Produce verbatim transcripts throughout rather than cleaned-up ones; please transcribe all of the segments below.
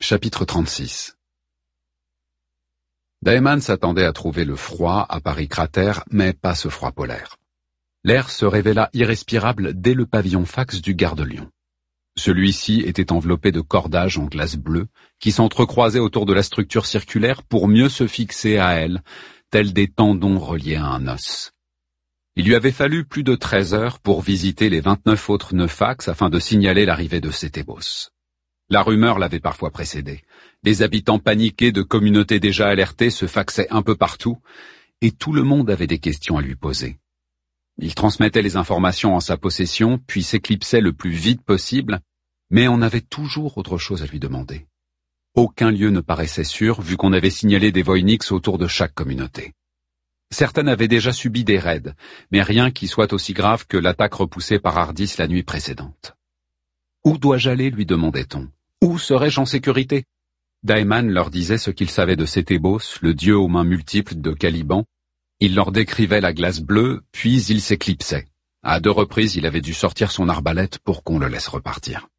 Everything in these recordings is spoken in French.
Chapitre trente-six. Daeman s'attendait à trouver le froid à Paris cratère, mais pas ce froid polaire. L'air se révéla irrespirable dès le pavillon fax du Gare-de-Lyon. Celui-ci était enveloppé de cordages en glace bleue qui s'entrecroisaient autour de la structure circulaire pour mieux se fixer à elle, tels des tendons reliés à un os. Il lui avait fallu plus de treize heures pour visiter les vingt-neuf autres nœuds fax afin de signaler l'arrivée de Cetébos. La rumeur l'avait parfois précédé. Des habitants paniqués de communautés déjà alertées se faxaient un peu partout, et tout le monde avait des questions à lui poser. Il transmettait les informations en sa possession, puis s'éclipsait le plus vite possible, mais on avait toujours autre chose à lui demander. Aucun lieu ne paraissait sûr, vu qu'on avait signalé des Voynix autour de chaque communauté. Certaines avaient déjà subi des raids, mais rien qui soit aussi grave que l'attaque repoussée par Ardis la nuit précédente. Où dois-je aller, lui demandait-on. Où serais-je en sécurité? Daeman leur disait ce qu'il savait de Cetébos, le dieu aux mains multiples de Caliban. Il leur décrivait la glace bleue, puis il s'éclipsait. À deux reprises, il avait dû sortir son arbalète pour qu'on le laisse repartir.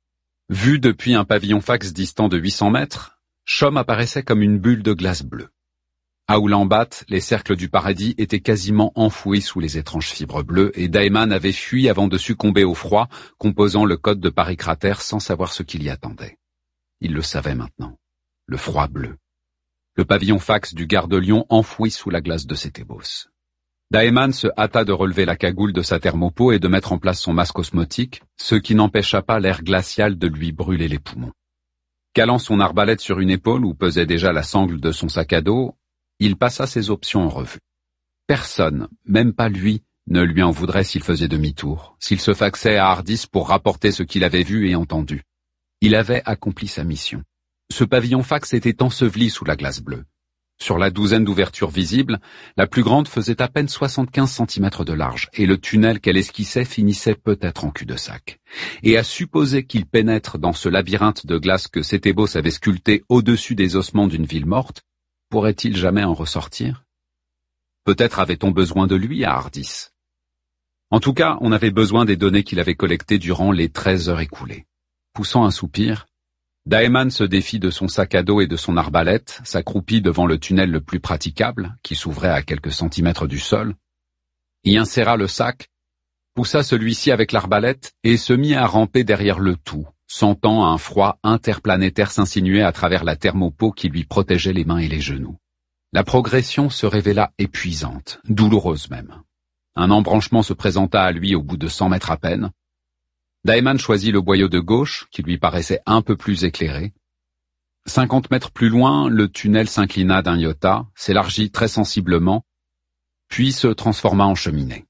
Vu depuis un pavillon fax distant de huit cents mètres, Chom apparaissait comme une bulle de glace bleue. À Oulambat, les cercles du paradis étaient quasiment enfouis sous les étranges fibres bleues, et Daeman avait fui avant de succomber au froid, composant le code de Paris cratère sans savoir ce qu'il y attendait. Il le savait maintenant. Le froid bleu. Le pavillon fax du Gare-de-Lyon enfoui sous la glace de Cetébos. Daeman se hâta de relever la cagoule de sa thermopo et de mettre en place son masque osmotique, ce qui n'empêcha pas l'air glacial de lui brûler les poumons. Calant son arbalète sur une épaule où pesait déjà la sangle de son sac à dos, il passa ses options en revue. Personne, même pas lui, ne lui en voudrait s'il faisait demi-tour, s'il se faxait à Ardis pour rapporter ce qu'il avait vu et entendu. Il avait accompli sa mission. Ce pavillon fax était enseveli sous la glace bleue. Sur la douzaine d'ouvertures visibles, la plus grande faisait à peine soixante-quinze centimètres de large, et le tunnel qu'elle esquissait finissait peut-être en cul-de-sac. Et à supposer qu'il pénètre dans ce labyrinthe de glace que Cetébos avait sculpté au-dessus des ossements d'une ville morte, pourrait-il jamais en ressortir? Peut-être avait-on besoin de lui à Ardis. En tout cas, on avait besoin des données qu'il avait collectées durant les treize heures écoulées. Poussant un soupir, Daeman se défit de son sac à dos et de son arbalète, s'accroupit devant le tunnel le plus praticable, qui s'ouvrait à quelques centimètres du sol, y inséra le sac, poussa celui-ci avec l'arbalète et se mit à ramper derrière le tout, sentant un froid interplanétaire s'insinuer à travers la thermopo qui lui protégeait les mains et les genoux. La progression se révéla épuisante, douloureuse même. Un embranchement se présenta à lui au bout de cent mètres à peine. Daeman choisit le boyau de gauche, qui lui paraissait un peu plus éclairé. Cinquante mètres plus loin, le tunnel s'inclina d'un iota, s'élargit très sensiblement, puis se transforma en cheminée.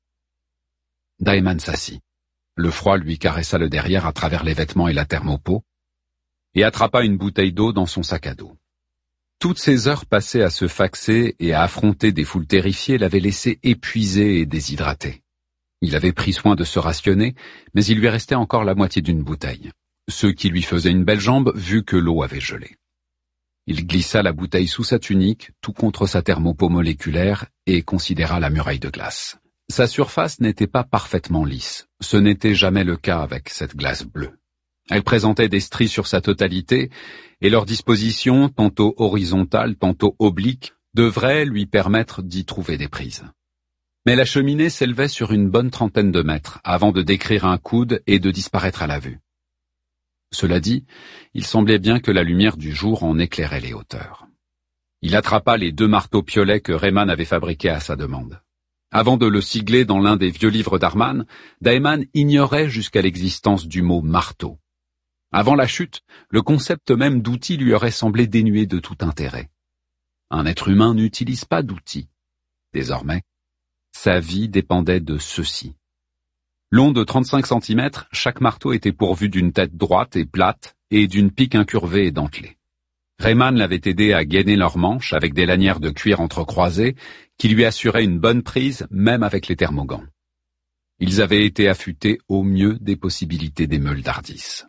Daeman s'assit. Le froid lui caressa le derrière à travers les vêtements et la thermopo, et attrapa une bouteille d'eau dans son sac à dos. Toutes ces heures passées à se faxer et à affronter des foules terrifiées l'avaient laissé épuisé et déshydraté. Il avait pris soin de se rationner, mais il lui restait encore la moitié d'une bouteille, ce qui lui faisait une belle jambe vu que l'eau avait gelé. Il glissa la bouteille sous sa tunique, tout contre sa thermopo moléculaire, et considéra la muraille de glace. Sa surface n'était pas parfaitement lisse, ce n'était jamais le cas avec cette glace bleue. Elle présentait des stries sur sa totalité, et leur disposition, tantôt horizontale, tantôt oblique, devrait lui permettre d'y trouver des prises. Mais la cheminée s'élevait sur une bonne trentaine de mètres, avant de décrire un coude et de disparaître à la vue. Cela dit, il semblait bien que la lumière du jour en éclairait les hauteurs. Il attrapa les deux marteaux piolets que Rayman avait fabriqués à sa demande. Avant de le sigler dans l'un des vieux livres d'Arman, Daeman ignorait jusqu'à l'existence du mot marteau. Avant la chute, le concept même d'outil lui aurait semblé dénué de tout intérêt. Un être humain n'utilise pas d'outils. Désormais, sa vie dépendait de ceci. Long de trente-cinq centimètres, chaque marteau était pourvu d'une tête droite et plate et d'une pique incurvée et dentelée. Rayman l'avait aidé à gainer leurs manches avec des lanières de cuir entrecroisées qui lui assuraient une bonne prise même avec les thermogants. Ils avaient été affûtés au mieux des possibilités des meules d'Ardis.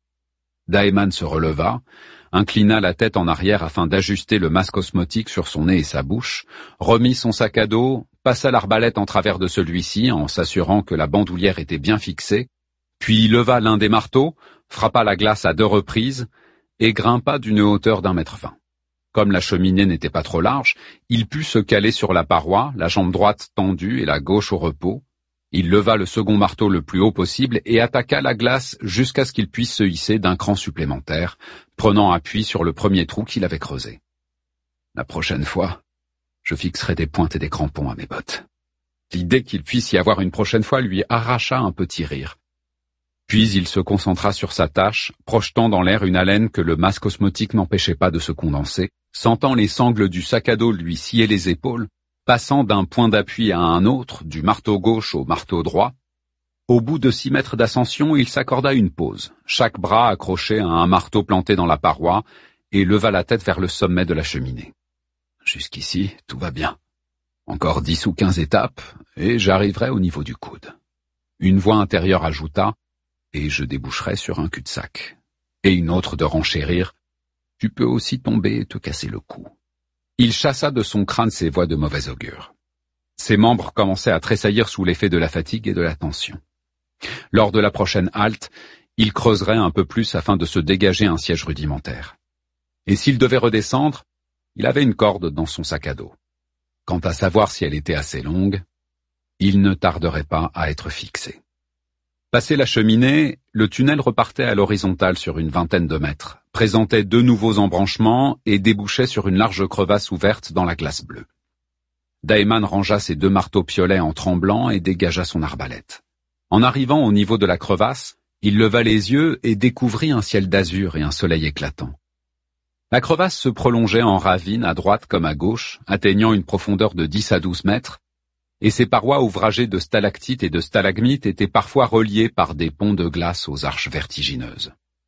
Daeman se releva, inclina la tête en arrière afin d'ajuster le masque osmotique sur son nez et sa bouche, remit son sac à dos, passa l'arbalète en travers de celui-ci en s'assurant que la bandoulière était bien fixée, puis leva l'un des marteaux, frappa la glace à deux reprises, et grimpa d'une hauteur d'un mètre vingt. Comme la cheminée n'était pas trop large, il put se caler sur la paroi, la jambe droite tendue et la gauche au repos. Il leva le second marteau le plus haut possible et attaqua la glace jusqu'à ce qu'il puisse se hisser d'un cran supplémentaire, prenant appui sur le premier trou qu'il avait creusé. La prochaine fois, je fixerai des pointes et des crampons à mes bottes. L'idée qu'il puisse y avoir une prochaine fois lui arracha un petit rire. Puis il se concentra sur sa tâche, projetant dans l'air une haleine que le masque osmotique n'empêchait pas de se condenser, sentant les sangles du sac à dos lui scier les épaules, passant d'un point d'appui à un autre, du marteau gauche au marteau droit. Au bout de six mètres d'ascension, il s'accorda une pause, chaque bras accroché à un marteau planté dans la paroi, et leva la tête vers le sommet de la cheminée. Jusqu'ici, tout va bien. Encore dix ou quinze étapes, et j'arriverai au niveau du coude. Une voix intérieure ajouta, et je déboucherai sur un cul-de-sac. Et une autre de renchérir, tu peux aussi tomber et te casser le cou. Il chassa de son crâne ces voix de mauvais augure. Ses membres commençaient à tressaillir sous l'effet de la fatigue et de la tension. Lors de la prochaine halte, il creuserait un peu plus afin de se dégager un siège rudimentaire. Et s'il devait redescendre, il avait une corde dans son sac à dos. Quant à savoir si elle était assez longue, il ne tarderait pas à être fixé. Passé la cheminée, le tunnel repartait à l'horizontale sur une vingtaine de mètres, présentait deux nouveaux embranchements et débouchait sur une large crevasse ouverte dans la glace bleue. Daiman rangea ses deux marteaux piolets en tremblant et dégagea son arbalète. En arrivant au niveau de la crevasse, il leva les yeux et découvrit un ciel d'azur et un soleil éclatant. La crevasse se prolongeait en ravine à droite comme à gauche, atteignant une profondeur de dix à douze mètres, et ses parois ouvragées de stalactites et de stalagmites étaient parfois reliées par des ponts de glace aux arches vertigineuses.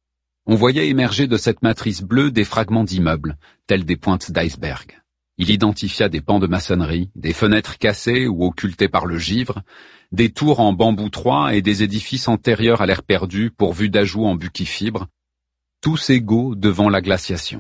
On voyait émerger de cette matrice bleue des fragments d'immeubles, tels des pointes d'iceberg. Il identifia des pans de maçonnerie, des fenêtres cassées ou occultées par le givre, des tours en bambou trois et des édifices antérieurs à l'air perdu pourvus d'ajouts en buquifibre, tous égaux devant la glaciation.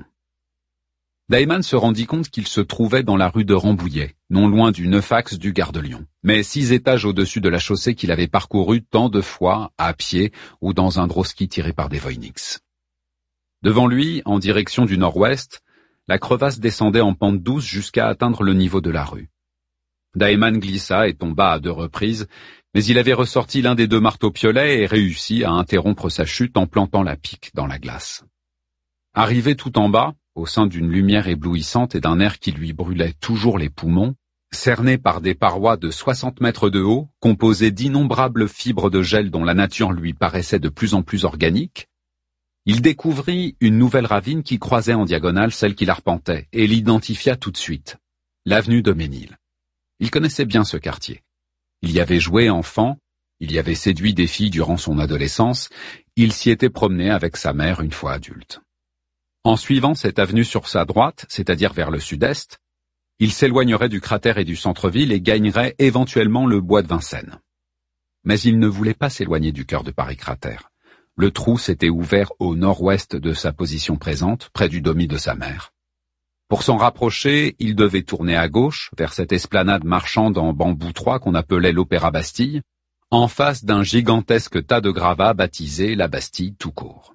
Daiman se rendit compte qu'il se trouvait dans la rue de Rambouillet, non loin du neuf axe du Gare de Lyon, mais six étages au-dessus de la chaussée qu'il avait parcourue tant de fois, à pied ou dans un drosky tiré par des Voynix. Devant lui, en direction du nord-ouest, la crevasse descendait en pente douce jusqu'à atteindre le niveau de la rue. Daiman glissa et tomba à deux reprises, mais il avait ressorti l'un des deux marteaux piolets et réussi à interrompre sa chute en plantant la pique dans la glace. Arrivé tout en bas, au sein d'une lumière éblouissante et d'un air qui lui brûlait toujours les poumons, cerné par des parois de soixante mètres de haut, composées d'innombrables fibres de gel dont la nature lui paraissait de plus en plus organique, il découvrit une nouvelle ravine qui croisait en diagonale celle qu'il arpentait et l'identifia tout de suite, l'avenue de Ménil. Il connaissait bien ce quartier. Il y avait joué enfant, il y avait séduit des filles durant son adolescence, il s'y était promené avec sa mère une fois adulte. En suivant cette avenue sur sa droite, c'est-à-dire vers le sud-est, il s'éloignerait du cratère et du centre-ville et gagnerait éventuellement le bois de Vincennes. Mais il ne voulait pas s'éloigner du cœur de Paris-Cratère. Le trou s'était ouvert au nord-ouest de sa position présente, près du domi de sa mère. Pour s'en rapprocher, il devait tourner à gauche, vers cette esplanade marchande en bambou trois qu'on appelait l'Opéra Bastille, en face d'un gigantesque tas de gravats baptisé la Bastille tout court.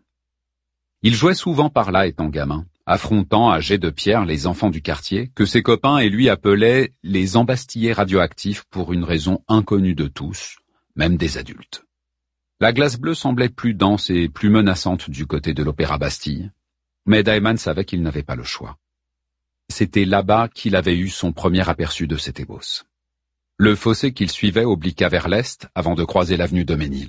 Il jouait souvent par là étant gamin, affrontant à jets de pierre les enfants du quartier, que ses copains et lui appelaient les embastillés radioactifs pour une raison inconnue de tous, même des adultes. La glace bleue semblait plus dense et plus menaçante du côté de l'Opéra Bastille, mais Daiman savait qu'il n'avait pas le choix. C'était là-bas qu'il avait eu son premier aperçu de cet ébos. Le fossé qu'il suivait obliqua vers l'est avant de croiser l'avenue de Ménil.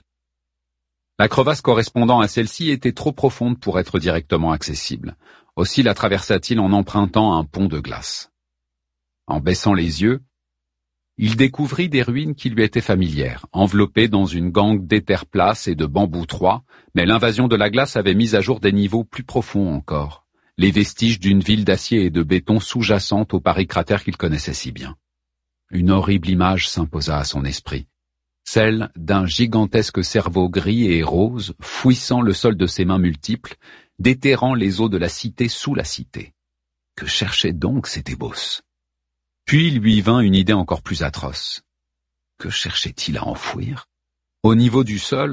La crevasse correspondant à celle-ci était trop profonde pour être directement accessible. Aussi la traversa-t-il en empruntant un pont de glace. En baissant les yeux, il découvrit des ruines qui lui étaient familières, enveloppées dans une gangue d'éther place et de bambou trois, mais l'invasion de la glace avait mis à jour des niveaux plus profonds encore, les vestiges d'une ville d'acier et de béton sous-jacente au Paris-Cratère qu'il connaissait si bien. Une horrible image s'imposa à son esprit. Celle d'un gigantesque cerveau gris et rose, fouissant le sol de ses mains multiples, déterrant les eaux de la cité sous la cité. Que cherchait donc cet ébos? Puis lui vint une idée encore plus atroce. Que cherchait-il à enfouir? Au niveau du sol,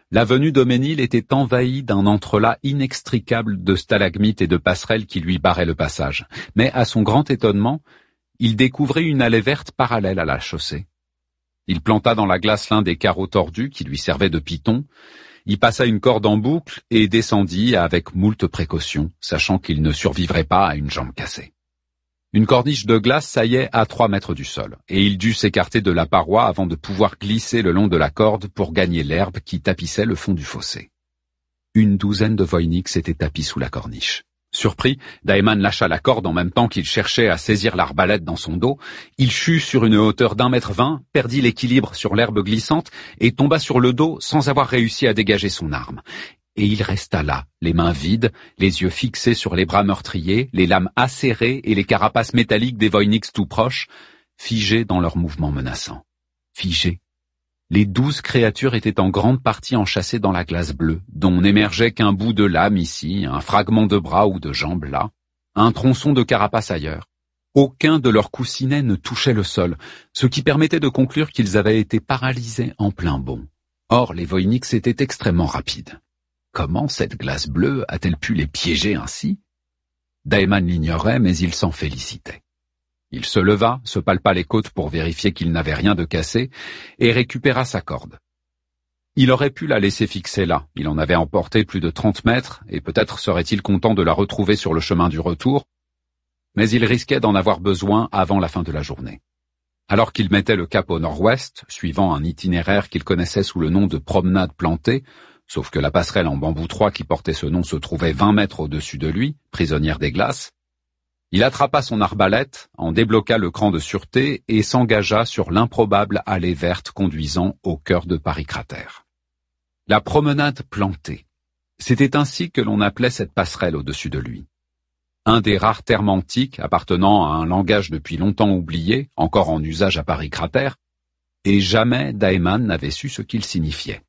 La venue d'Auménil était envahie d'un entrelac inextricable de stalagmites et de passerelles qui lui barraient le passage. Mais à son grand étonnement, il découvrit une allée verte parallèle à la chaussée. Il planta dans la glace l'un des carreaux tordus qui lui servaient de piton, y passa une corde en boucle et descendit avec moult précautions, sachant qu'il ne survivrait pas à une jambe cassée. Une corniche de glace saillait à trois mètres du sol, et il dut s'écarter de la paroi avant de pouvoir glisser le long de la corde pour gagner l'herbe qui tapissait le fond du fossé. Une douzaine de voïniks s'étaient tapis sous la corniche. Surpris, Daeman lâcha la corde en même temps qu'il cherchait à saisir l'arbalète dans son dos. Il chut sur une hauteur d'un mètre vingt, perdit l'équilibre sur l'herbe glissante et tomba sur le dos sans avoir réussi à dégager son arme. Et il resta là, les mains vides, les yeux fixés sur les bras meurtriers, les lames acérées et les carapaces métalliques des voïniks tout proches, figés dans leurs mouvements menaçants. Figés. Les douze créatures étaient en grande partie enchâssées dans la glace bleue, dont n'émergeait qu'un bout de lame ici, un fragment de bras ou de jambe là, un tronçon de carapace ailleurs. Aucun de leurs coussinets ne touchait le sol, ce qui permettait de conclure qu'ils avaient été paralysés en plein bond. Or, les voïniks étaient extrêmement rapides. Comment cette glace bleue a-t-elle pu les piéger ainsi? Daeman l'ignorait, mais il s'en félicitait. Il se leva, se palpa les côtes pour vérifier qu'il n'avait rien de cassé, et récupéra sa corde. Il aurait pu la laisser fixer là, il en avait emporté plus de trente mètres, et peut-être serait-il content de la retrouver sur le chemin du retour, mais il risquait d'en avoir besoin avant la fin de la journée. Alors qu'il mettait le cap au nord-ouest, suivant un itinéraire qu'il connaissait sous le nom de promenade plantée, sauf que la passerelle en bambou trois qui portait ce nom se trouvait vingt mètres au-dessus de lui, prisonnière des glaces, il attrapa son arbalète, en débloqua le cran de sûreté et s'engagea sur l'improbable allée verte conduisant au cœur de Paris-Cratère. La promenade plantée. C'était ainsi que l'on appelait cette passerelle au-dessus de lui. Un des rares termes antiques appartenant à un langage depuis longtemps oublié, encore en usage à Paris-Cratère, et jamais Daeman n'avait su ce qu'il signifiait.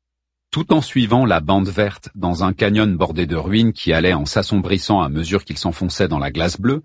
Tout en suivant la bande verte dans un canyon bordé de ruines qui allait en s'assombrissant à mesure qu'il s'enfonçait dans la glace bleue,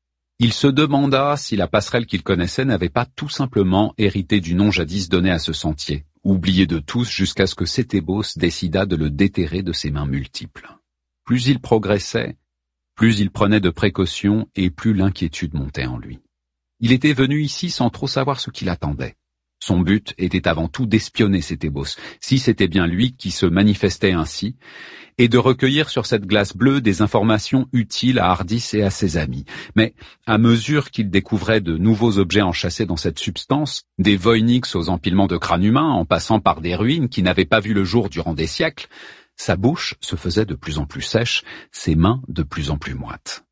il se demanda si la passerelle qu'il connaissait n'avait pas tout simplement hérité du nom jadis donné à ce sentier, oublié de tous jusqu'à ce que Sétébos décida de le déterrer de ses mains multiples. Plus il progressait, plus il prenait de précautions et plus l'inquiétude montait en lui. Il était venu ici sans trop savoir ce qui l'attendait. Son but était avant tout d'espionner Sétébos, si c'était bien lui qui se manifestait ainsi, et de recueillir sur cette glace bleue des informations utiles à Hardis et à ses amis. Mais, à mesure qu'il découvrait de nouveaux objets enchâssés dans cette substance, des voïniks aux empilements de crânes humains, en passant par des ruines qui n'avaient pas vu le jour durant des siècles, sa bouche se faisait de plus en plus sèche, ses mains de plus en plus moites.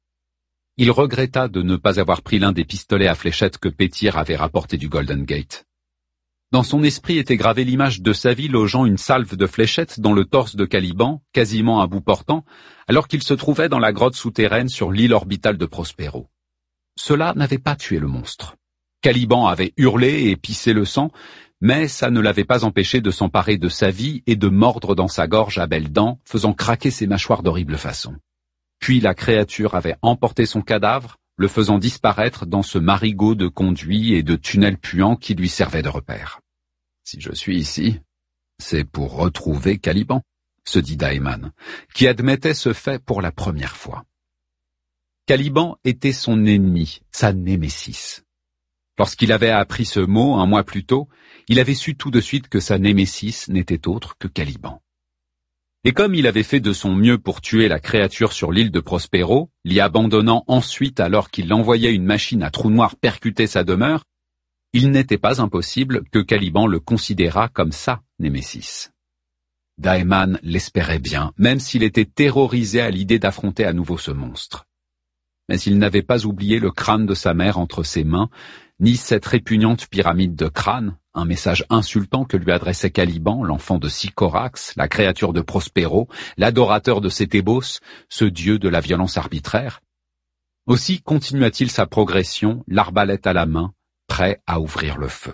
Il regretta de ne pas avoir pris l'un des pistolets à fléchettes que Pétyr avait rapporté du Golden Gate. Dans son esprit était gravée l'image de sa vie logeant une salve de fléchettes dans le torse de Caliban, quasiment à bout portant, alors qu'il se trouvait dans la grotte souterraine sur l'île orbitale de Prospero. Cela n'avait pas tué le monstre. Caliban avait hurlé et pissé le sang, mais ça ne l'avait pas empêché de s'emparer de sa vie et de mordre dans sa gorge à belles dents, faisant craquer ses mâchoires d'horrible façon. Puis la créature avait emporté son cadavre, le faisant disparaître dans ce marigot de conduits et de tunnels puants qui lui servaient de repère. Si je suis ici, c'est pour retrouver Caliban, se dit Daeman, qui admettait ce fait pour la première fois. Caliban était son ennemi, sa némésis. Lorsqu'il avait appris ce mot un mois plus tôt, il avait su tout de suite que sa némésis n'était autre que Caliban. Et comme il avait fait de son mieux pour tuer la créature sur l'île de Prospero, l'y abandonnant ensuite alors qu'il envoyait une machine à trou noir percuter sa demeure, il n'était pas impossible que Caliban le considérât comme sa némésis. Daeman l'espérait bien, même s'il était terrorisé à l'idée d'affronter à nouveau ce monstre. Mais il n'avait pas oublié le crâne de sa mère entre ses mains, ni cette répugnante pyramide de crâne, un message insultant que lui adressait Caliban, l'enfant de Sycorax, la créature de Prospero, l'adorateur de Sétébos, ce dieu de la violence arbitraire. Aussi continua-t-il sa progression, l'arbalète à la main, prêt à ouvrir le feu.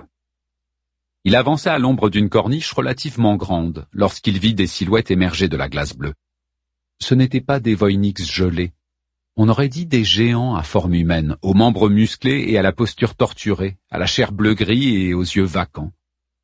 Il avançait à l'ombre d'une corniche relativement grande, lorsqu'il vit des silhouettes émerger de la glace bleue. Ce n'étaient pas des voïniks gelés. On aurait dit des géants à forme humaine, aux membres musclés et à la posture torturée, à la chair bleu-gris et aux yeux vacants.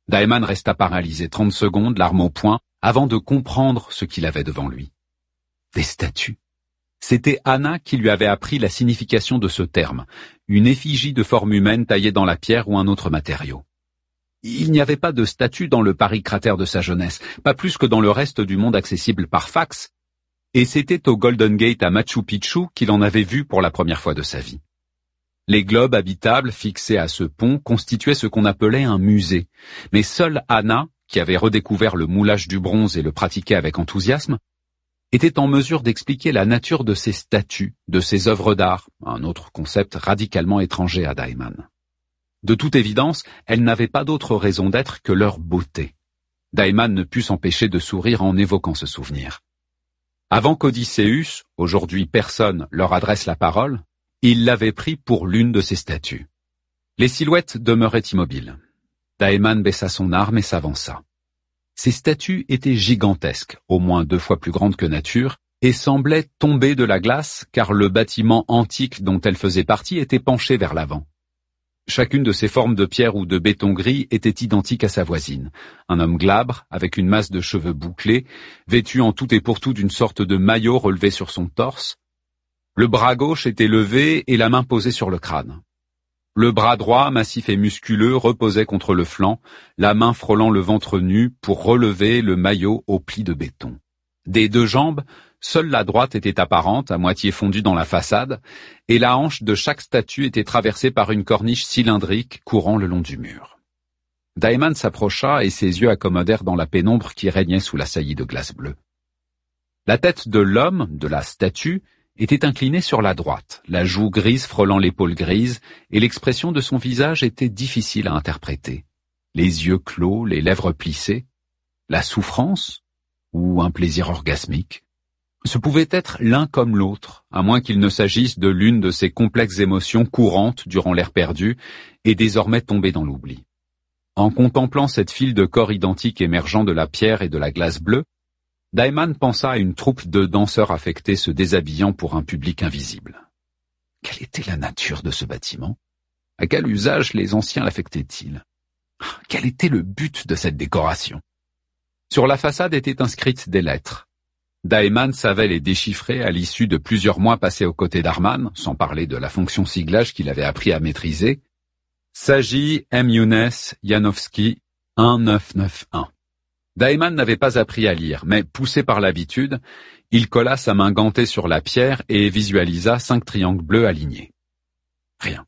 Daeman resta paralysé trente secondes, l'arme au poing, avant de comprendre ce qu'il avait devant lui. Des statues. C'était Anna qui lui avait appris la signification de ce terme, une effigie de forme humaine taillée dans la pierre ou un autre matériau. Il n'y avait pas de statue dans le Paris cratère de sa jeunesse, pas plus que dans le reste du monde accessible par fax, et c'était au Golden Gate à Machu Picchu qu'il en avait vu pour la première fois de sa vie. Les globes habitables fixés à ce pont constituaient ce qu'on appelait un musée, mais seule Anna, qui avait redécouvert le moulage du bronze et le pratiquait avec enthousiasme, était en mesure d'expliquer la nature de ces statues, de ces œuvres d'art, un autre concept radicalement étranger à Daeman. De toute évidence, elles n'avaient pas d'autre raison d'être que leur beauté. Daeman ne put s'empêcher de sourire en évoquant ce souvenir. Avant qu'Odysseus, aujourd'hui personne, leur adresse la parole, il l'avait pris pour l'une de ces statues. Les silhouettes demeuraient immobiles. Daeman baissa son arme et s'avança. Ces statues étaient gigantesques, au moins deux fois plus grandes que nature, et semblaient tomber de la glace car le bâtiment antique dont elles faisaient partie était penché vers l'avant. Chacune de ces formes de pierre ou de béton gris était identique à sa voisine. Un homme glabre, avec une masse de cheveux bouclés, vêtu en tout et pour tout d'une sorte de maillot relevé sur son torse. Le bras gauche était levé et la main posée sur le crâne. Le bras droit, massif et musculeux, reposait contre le flanc, la main frôlant le ventre nu pour relever le maillot au pli de béton. Des deux jambes, seule la droite était apparente, à moitié fondue dans la façade, et la hanche de chaque statue était traversée par une corniche cylindrique courant le long du mur. Daeman s'approcha et ses yeux accommodèrent dans la pénombre qui régnait sous la saillie de glace bleue. La tête de l'homme, de la statue, était inclinée sur la droite, la joue grise frôlant l'épaule grise, et l'expression de son visage était difficile à interpréter. Les yeux clos, les lèvres plissées, la souffrance ou un plaisir orgasmique. Ce pouvait être l'un comme l'autre, à moins qu'il ne s'agisse de l'une de ces complexes émotions courantes durant l'ère perdue et désormais tombées dans l'oubli. En contemplant cette file de corps identiques émergeant de la pierre et de la glace bleue, Daeman pensa à une troupe de danseurs affectés se déshabillant pour un public invisible. Quelle était la nature de ce bâtiment? À quel usage les anciens l'affectaient-ils? Quel était le but de cette décoration? Sur la façade étaient inscrites des lettres. Daeman savait les déchiffrer à l'issue de plusieurs mois passés aux côtés d'Arman, sans parler de la fonction siglage qu'il avait appris à maîtriser. Sagi M. Younes Yanovski un neuf neuf un. Daeman n'avait pas appris à lire, mais poussé par l'habitude, il colla sa main gantée sur la pierre et visualisa cinq triangles bleus alignés. Rien.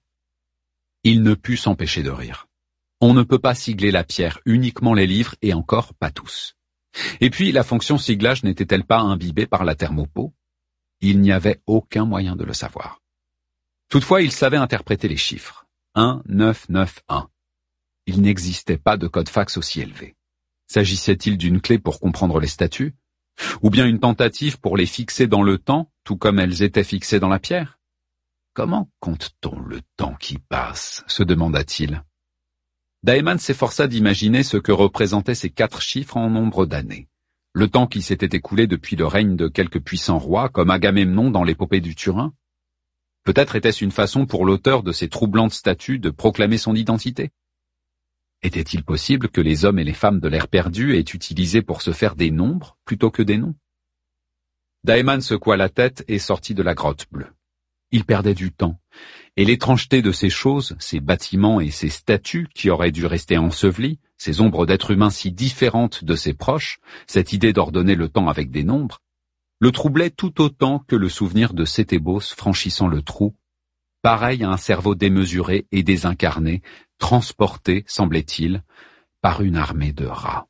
Il ne put s'empêcher de rire. On ne peut pas sigler la pierre, uniquement les livres et encore pas tous. Et puis, la fonction siglage n'était-elle pas imbibée par la thermopo? Il n'y avait aucun moyen de le savoir. Toutefois, il savait interpréter les chiffres. un neuf neuf un. Il n'existait pas de code fax aussi élevé. S'agissait-il d'une clé pour comprendre les statues? Ou bien une tentative pour les fixer dans le temps, tout comme elles étaient fixées dans la pierre? Comment compte-t-on le temps qui passe? Se demanda-t-il. Daeman s'efforça d'imaginer ce que représentaient ces quatre chiffres en nombre d'années. Le temps qui s'était écoulé depuis le règne de quelques puissants rois, comme Agamemnon dans l'épopée du Turin. Peut-être était-ce une façon pour l'auteur de ces troublantes statues de proclamer son identité. Était-il possible que les hommes et les femmes de l'ère perdue aient utilisé pour se faire des nombres plutôt que des noms? Daeman secoua la tête et sortit de la grotte bleue. Il perdait du temps, et l'étrangeté de ces choses, ces bâtiments et ces statues qui auraient dû rester ensevelis, ces ombres d'êtres humains si différentes de ses proches, cette idée d'ordonner le temps avec des nombres, le troublait tout autant que le souvenir de Sétébos franchissant le trou, pareil à un cerveau démesuré et désincarné, transporté, semblait-il, par une armée de rats.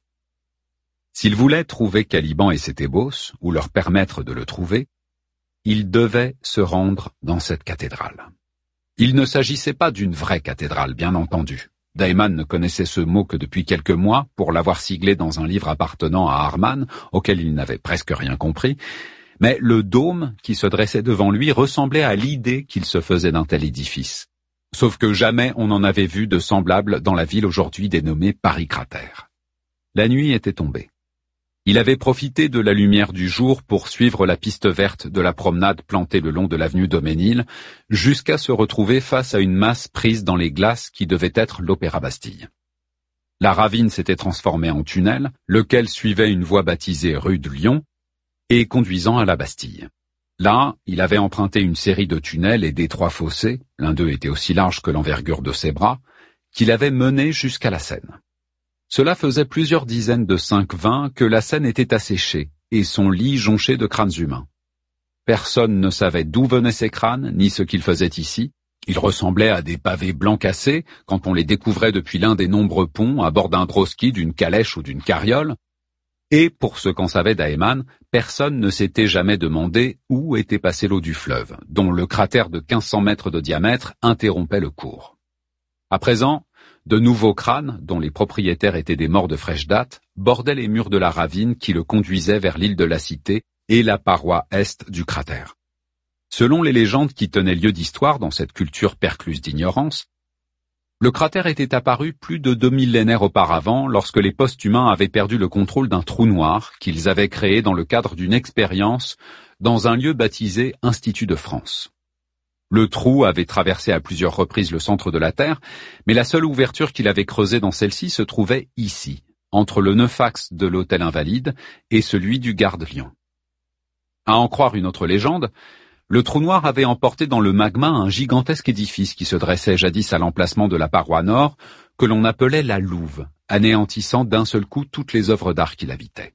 S'il voulait trouver Caliban et Sétébos, ou leur permettre de le trouver, il devait se rendre dans cette cathédrale. Il ne s'agissait pas d'une vraie cathédrale, bien entendu. Daeman ne connaissait ce mot que depuis quelques mois, pour l'avoir siglé dans un livre appartenant à Arman, auquel il n'avait presque rien compris, mais le dôme qui se dressait devant lui ressemblait à l'idée qu'il se faisait d'un tel édifice. Sauf que jamais on n'en avait vu de semblable dans la ville aujourd'hui dénommée Paris cratère. La nuit était tombée. Il avait profité de la lumière du jour pour suivre la piste verte de la promenade plantée le long de l'avenue Daumesnil, jusqu'à se retrouver face à une masse prise dans les glaces qui devait être l'Opéra Bastille. La ravine s'était transformée en tunnel, lequel suivait une voie baptisée rue de Lyon et conduisant à la Bastille. Là, il avait emprunté une série de tunnels et d'étroits fossés, l'un d'eux était aussi large que l'envergure de ses bras, qu'il avait menés jusqu'à la Seine. Cela faisait plusieurs dizaines de cinq-vingts que la Seine était asséchée et son lit jonché de crânes humains. Personne ne savait d'où venaient ces crânes, ni ce qu'ils faisaient ici. Ils ressemblaient à des pavés blancs cassés quand on les découvrait depuis l'un des nombreux ponts à bord d'un broski, d'une calèche ou d'une carriole. Et, pour ce qu'en savait Daeman, personne ne s'était jamais demandé où était passée l'eau du fleuve, dont le cratère de quinze cents mètres de diamètre interrompait le cours. À présent, de nouveaux crânes, dont les propriétaires étaient des morts de fraîche date, bordaient les murs de la ravine qui le conduisait vers l'île de la Cité et la paroi est du cratère. Selon les légendes qui tenaient lieu d'histoire dans cette culture percluse d'ignorance, le cratère était apparu plus de deux millénaires auparavant lorsque les post-humains avaient perdu le contrôle d'un trou noir qu'ils avaient créé dans le cadre d'une expérience dans un lieu baptisé Institut de France. Le trou avait traversé à plusieurs reprises le centre de la Terre, mais la seule ouverture qu'il avait creusée dans celle-ci se trouvait ici, entre le neuf axe de l'hôtel Invalide et celui du Garde-Lyon. À en croire une autre légende, le trou noir avait emporté dans le magma un gigantesque édifice qui se dressait jadis à l'emplacement de la paroi nord, que l'on appelait la Louve, anéantissant d'un seul coup toutes les œuvres d'art qui l'habitaient.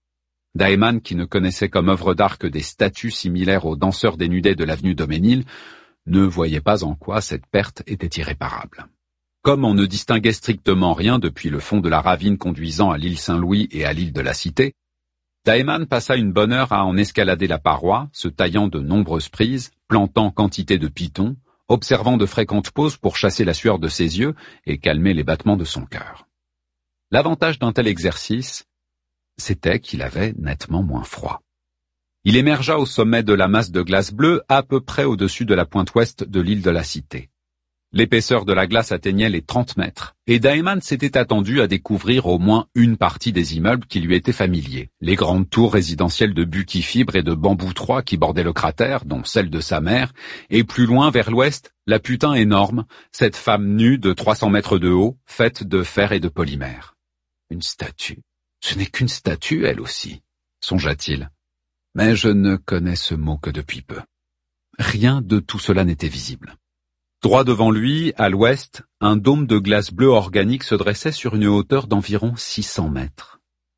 Daeman, qui ne connaissait comme œuvre d'art que des statues similaires aux danseurs dénudés de l'avenue Daumesnil, ne voyait pas en quoi cette perte était irréparable. Comme on ne distinguait strictement rien depuis le fond de la ravine conduisant à l'île Saint-Louis et à l'île de la Cité, Daeman passa une bonne heure à en escalader la paroi, se taillant de nombreuses prises, plantant quantité de pitons, observant de fréquentes pauses pour chasser la sueur de ses yeux et calmer les battements de son cœur. L'avantage d'un tel exercice, c'était qu'il avait nettement moins froid. Il émergea au sommet de la masse de glace bleue à peu près au-dessus de la pointe ouest de l'île de la Cité. L'épaisseur de la glace atteignait les trente mètres, et Daeman s'était attendu à découvrir au moins une partie des immeubles qui lui étaient familiers. Les grandes tours résidentielles de butyfibre et de bambou trois qui bordaient le cratère, dont celle de sa mère, et plus loin vers l'ouest, la putain énorme, cette femme nue de trois cents mètres de haut, faite de fer et de polymère. Une statue. Ce n'est qu'une statue, elle aussi, songea-t-il. Mais je ne connais ce mot que depuis peu. Rien de tout cela n'était visible. Droit devant lui, à l'ouest, un dôme de glace bleue organique se dressait sur une hauteur d'environ six cents mètres.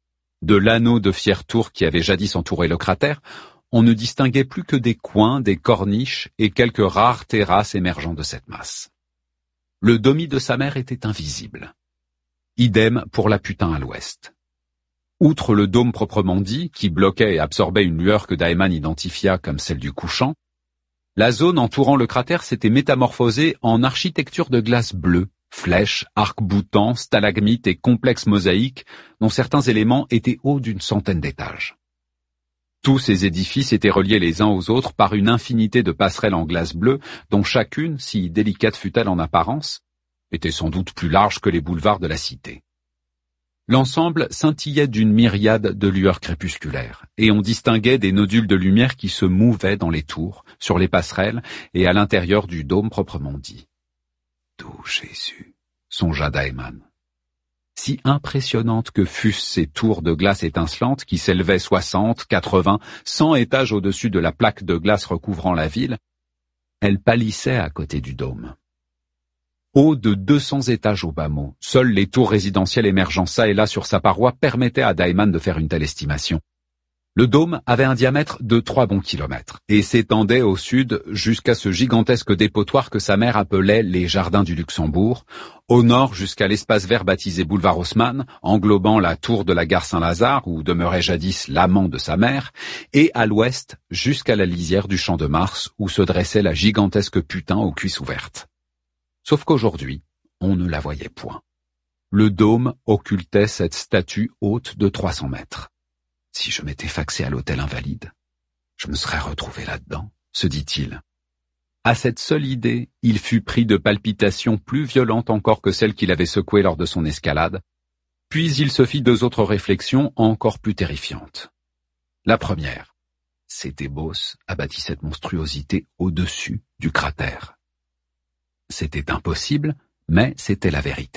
De l'anneau de fières tours qui avait jadis entouré le cratère, on ne distinguait plus que des coins, des corniches et quelques rares terrasses émergeant de cette masse. Le domi de sa mère était invisible. Idem pour la putain à l'ouest. Outre le dôme proprement dit, qui bloquait et absorbait une lueur que Daeman identifia comme celle du couchant, la zone entourant le cratère s'était métamorphosée en architecture de glace bleue, flèches, arcs-boutants, stalagmites et complexes mosaïques dont certains éléments étaient hauts d'une centaine d'étages. Tous ces édifices étaient reliés les uns aux autres par une infinité de passerelles en glace bleue dont chacune, si délicate fût-elle en apparence, était sans doute plus large que les boulevards de la cité. L'ensemble scintillait d'une myriade de lueurs crépusculaires, et on distinguait des nodules de lumière qui se mouvaient dans les tours, sur les passerelles et à l'intérieur du dôme proprement dit. D'où Jésus, songea Daeman. Si impressionnantes que fussent ces tours de glace étincelantes qui s'élevaient soixante, quatre-vingts, cent étages au-dessus de la plaque de glace recouvrant la ville, elles pâlissaient à côté du dôme. Haut de deux cents étages au bas mot, seules les tours résidentielles émergeant çà et là sur sa paroi permettaient à Daeman de faire une telle estimation. Le dôme avait un diamètre de trois bons kilomètres et s'étendait au sud jusqu'à ce gigantesque dépotoir que sa mère appelait les Jardins du Luxembourg, au nord jusqu'à l'espace vert baptisé boulevard Haussmann, englobant la tour de la gare Saint-Lazare où demeurait jadis l'amant de sa mère, et à l'ouest jusqu'à la lisière du Champ de Mars où se dressait la gigantesque putain aux cuisses ouvertes. Sauf qu'aujourd'hui, on ne la voyait point. Le dôme occultait cette statue haute de trois cents mètres. Si je m'étais faxé à l'hôtel Invalide, je me serais retrouvé là-dedans, se dit-il. À cette seule idée, il fut pris de palpitations plus violentes encore que celles qu'il avait secouées lors de son escalade, puis il se fit deux autres réflexions encore plus terrifiantes. La première, Cétébos a bâti cette monstruosité au-dessus du cratère. C'était impossible, mais c'était la vérité.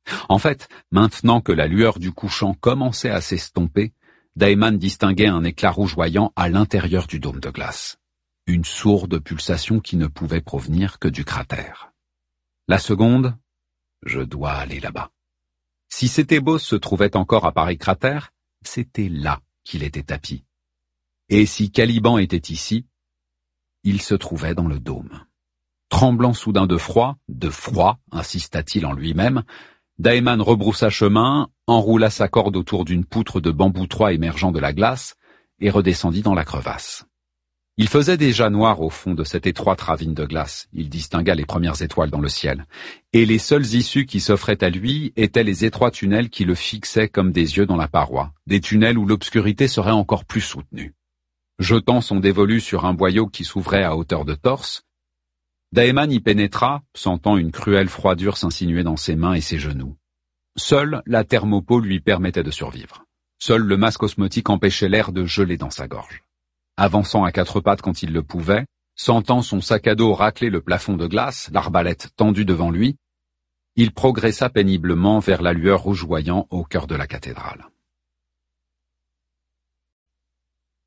En fait, maintenant que la lueur du couchant commençait à s'estomper, Daiman distinguait un éclat rougeoyant à l'intérieur du dôme de glace. Une sourde pulsation qui ne pouvait provenir que du cratère. La seconde, je dois aller là-bas. Si Cétébos se trouvait encore à Paris Cratère, c'était là qu'il était tapi. Et si Caliban était ici, il se trouvait dans le dôme. Tremblant soudain de froid, de froid, insista-t-il en lui-même, Daiman rebroussa chemin, enroula sa corde autour d'une poutre de bambou trois émergeant de la glace et redescendit dans la crevasse. Il faisait déjà noir au fond de cette étroite ravine de glace. Il distingua les premières étoiles dans le ciel. Et les seules issues qui s'offraient à lui étaient les étroits tunnels qui le fixaient comme des yeux dans la paroi, des tunnels où l'obscurité serait encore plus soutenue. Jetant son dévolu sur un boyau qui s'ouvrait à hauteur de torse, Daiman y pénétra, sentant une cruelle froidure s'insinuer dans ses mains et ses genoux. Seule la thermopeau lui permettait de survivre. Seul le masque osmotique empêchait l'air de geler dans sa gorge. Avançant à quatre pattes quand il le pouvait, sentant son sac à dos racler le plafond de glace, l'arbalète tendue devant lui, il progressa péniblement vers la lueur rougeoyant au cœur de la cathédrale.